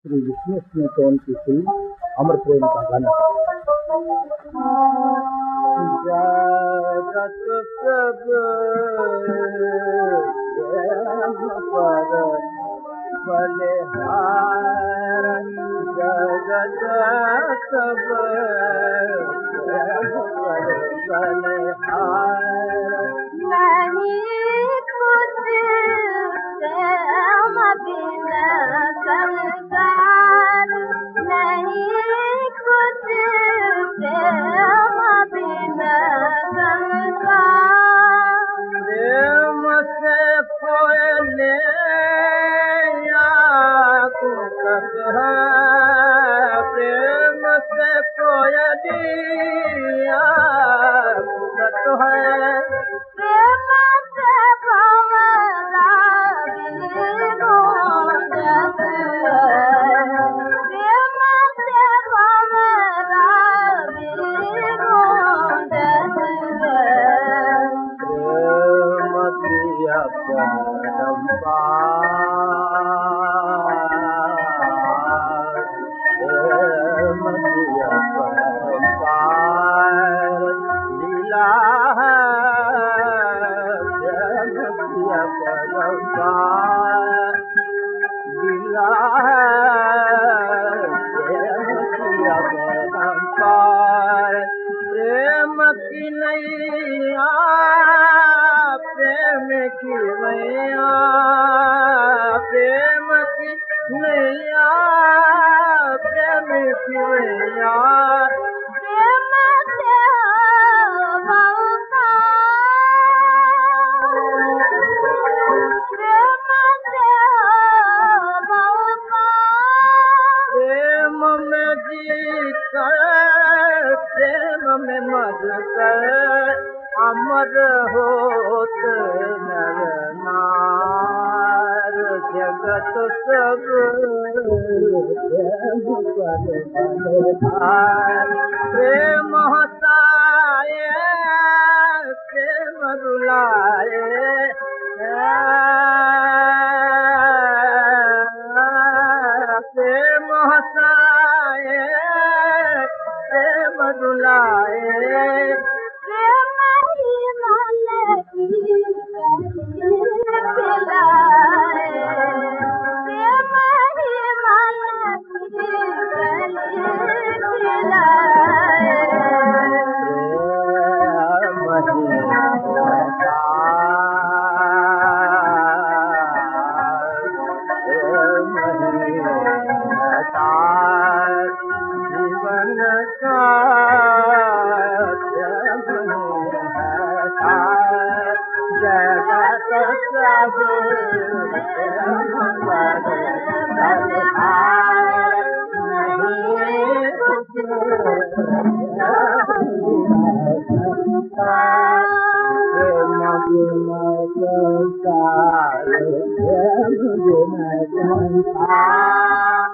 श्री विष्णु स्नेटोन की फिल्म अमर प्रेम का गाना। जगत सब पर बलिहार, जगत सब पर बलिहार, नहीं कुछ प्रेम बिना संसार, नहीं कुछ प्रेम बिना संसार। प्रेम से कोयले कुकत है, प्रेम से कोयलिया कुकत है, प्रेम से भंवरा गूंजत है, प्रेम से भंवरा गूंजत है। प्रेम किया परम्पार, प्रेम किया परम्पार, लीला है प्रेम किया परम्पार, लीला है प्रेम किया परम्पार। प्रेम की नैया प्रेम की मैया, प्रेम की नैया प्रेम की मैया, प्रेम से भंवरा, प्रेम से भंवरा। प्रेम में जीकर प्रेम में मर कर अमर होत नर नार, जगत सब प्रेम पर बलिहार। प्रेम हसाए प्रेम रुलाए, प्रेम हसाए प्रेम रुलाए, प्रेम ही मन की गली खिलाए, प्रेम ही मन की गली खिलाए। जीवन का जगत सब बलिहार, नहीं कुछ प्रेम बिना संसार, प्रेम बिना संसार।